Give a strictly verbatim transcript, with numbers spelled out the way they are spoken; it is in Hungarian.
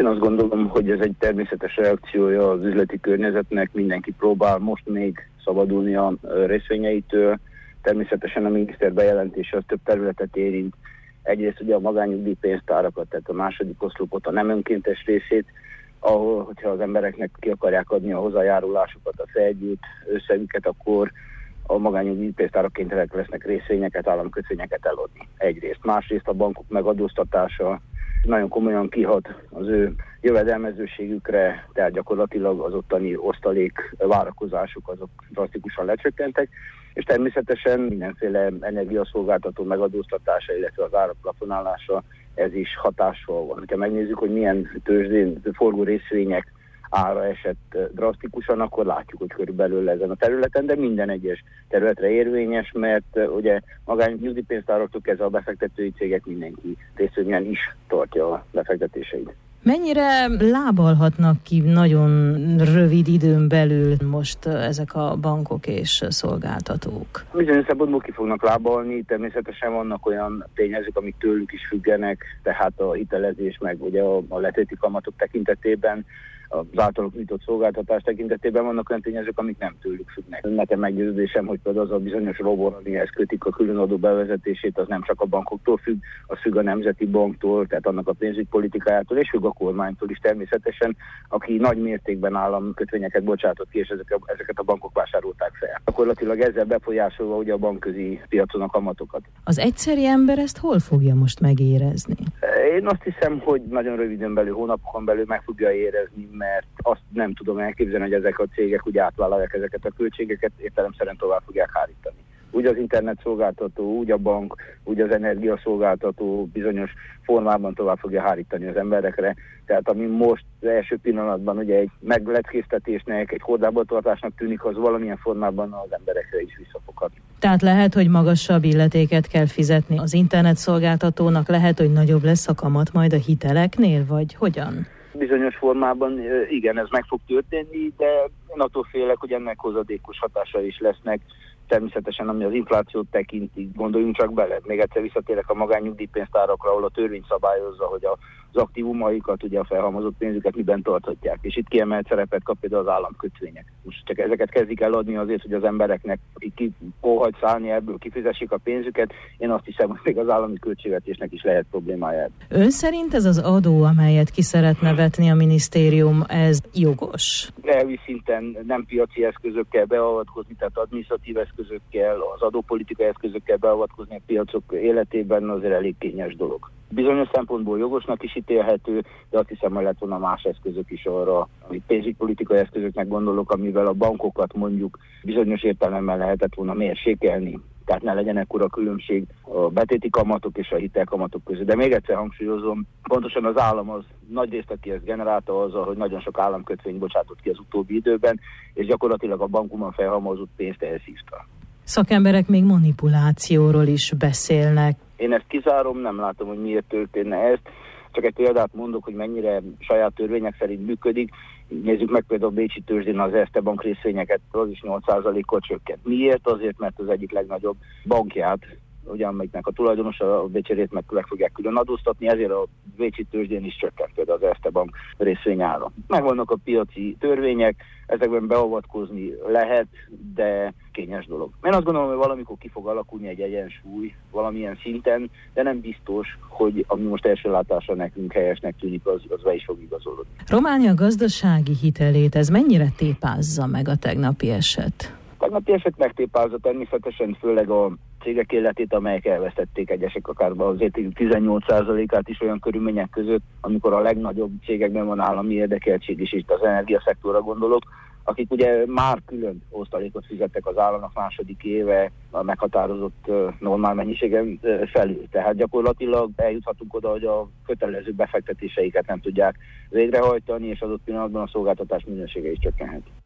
Én azt gondolom, hogy ez egy természetes reakciója az üzleti környezetnek, mindenki próbál most még szabadulni a részvényeitől. Természetesen a miniszter bejelentése az több területet érint. Egyrészt ugye a magánnyugdíjpénztárakat, tehát a második oszlopot, a nem önkéntes részét, ahol, hogyha az embereknek ki akarják adni a hozzájárulásukat, a felgyűjt összegüket, akkor a magánnyugdíjpénztárak kénytelenek lesznek részvényeket, államkötvényeket eladni. Egyrészt. Másrészt a bankok megadóztatása nagyon komolyan kihat az ő jövedelmezőségükre, tehát gyakorlatilag az ottani osztalék várakozásuk azok drasztikusan lecsökkentek, és természetesen mindenféle energiaszolgáltató megadóztatása, illetve az árak plafonálása, ez is hatással van. Ha megnézzük, hogy milyen tőzsdén forgó részvények ára esett drasztikusan, akkor látjuk, hogy körülbelül ezen a területen, de minden egyes területre érvényes, mert ugye magány nyugdíjpénztáraktól kezdve a befektetői cégek mindenki részvényen is tartja a befektetéseit. Mennyire lábalhatnak ki nagyon rövid időn belül most ezek a bankok és szolgáltatók? Bizonyos szempontból ki fognak lábalni, természetesen vannak olyan tényezők, amik tőlük is függenek, tehát a hitelezés, meg ugye a, a letéti kamatok tekintetében, az általuk nyújtott szolgáltatás tekintetében vannak olyan tényezők, amik nem tőlük függnek. Nekem meggyőződésem, hogy például az a bizonyos robor, amihez kötik a különadó bevezetését, az nem csak a bankoktól függ, az függ a Nemzeti Banktól, tehát annak a pénzügypolitikájától, és függ a kormánytól is természetesen, aki nagy mértékben államkötvényeket bocsátott ki, és ezeket, ezeket a bankok vásárolták fel. Gyakorlatilag ezzel befolyásolva ugye a bankközi piacon a kamatokat. Az egyszeri ember ezt hol fogja most megérezni? Én azt hiszem, hogy nagyon röviden belül, hónapokon belül meg fogja érezni, mert azt nem tudom elképzelni, hogy ezek a cégek úgy átvállalják ezeket a költségeket, értelemszerűen tovább fogják hárítani. Úgy az internetszolgáltató, úgy a bank, úgy az energiaszolgáltató bizonyos formában tovább fogja hárítani az emberekre. Tehát ami most az első pillanatban ugye egy megleckéztetésnek, egy hordába tartásnak tűnik, az valamilyen formában az emberekre is visszafoghat. Tehát lehet, hogy magasabb illetéket kell fizetni az internetszolgáltatónak, lehet, hogy nagyobb lesz a kamat majd a hiteleknél, vagy hogyan? Bizonyos formában igen, ez meg fog történni, de én attól félek, hogy ennek hozadékos hatásai is lesznek. Természetesen, ami az inflációt tekinti, gondoljunk csak bele. Még egyszer visszatérek a magánnyugdíjpénztárakra, ahol a törvény szabályozza, hogy az aktívumaikat, ugye a felhalmozott pénzüket miben tarthatják. És itt kiemelt szerepet kap például az államkötvények. Most csak ezeket kezdik el adni azért, hogy az embereknek, akik ki óhagy szállni ebből, kifizessék a pénzüket. Én azt hiszem, hogy még az állami költségvetésnek is lehet problémája. Ön szerint ez az adó, amelyet ki szeretne vetni a minisztérium, ez jogos? Elvi szinten nem piaci eszközökkel beavatkozni, tehát adminisztratív eszközökkel, az adópolitikai eszközökkel beavatkozni a piacok életében azért elég kényes dolog. Bizonyos szempontból jogosnak is ítélhető, de azt hiszem, hogy lett volna más eszközök is arra, amit pénzügypolitikai eszközöknek gondolok, amivel a bankokat mondjuk bizonyos értelemben lehetett volna mérsékelni. Tehát ne legyen ekkora különbség a betéti kamatok és a hitelkamatok között. De még egyszer hangsúlyozom, pontosan az állam az nagyrészt, aki ezt generálta azzal, hogy nagyon sok államkötvény bocsátott ki az utóbbi időben, és gyakorlatilag a bankumon felhalmozott pénzt elszívta. Szakemberek még manipulációról is beszélnek. Én ezt kizárom, nem látom, hogy miért történne ezt. Csak egy példát mondok, hogy mennyire saját törvények szerint működik. Nézzük meg például a bécsi tőzsdén az Erste Bank részvényeket, az is nyolc százalékkal csökkent. Miért? Azért, mert az egyik legnagyobb bankját, ugye, amelyiknek a tulajdonosa a bécsi részt meg, meg fogják külön adóztatni, ezért a bécsi tőzsdén is csökkent például az Erste Bank részvényára. Megvannak a piaci törvények, ezekben beavatkozni lehet, de kényes dolog. Én azt gondolom, hogy valamikor ki fog alakulni egy egyensúly valamilyen szinten, de nem biztos, hogy ami most első látásra nekünk helyesnek tűnik, az, az be is fog igazolódni. Románia gazdasági hitelét ez mennyire tépázza meg a tegnapi eset? A tegnapi eset megtépázza természetesen, főleg a cégek életét, amelyek elvesztették egyesek akár az értékük tizennyolc százalékát is olyan körülmények között, amikor a legnagyobb cégekben van állami érdekeltség is, itt az energiaszektorra gondolok, akik ugye már külön osztalékot fizettek az államnak második éve a meghatározott normál mennyiségen felül. Tehát gyakorlatilag eljuthatunk oda, hogy a kötelező befektetéseiket nem tudják végrehajtani, és adott pillanatban a szolgáltatás minősége is csökkenhet.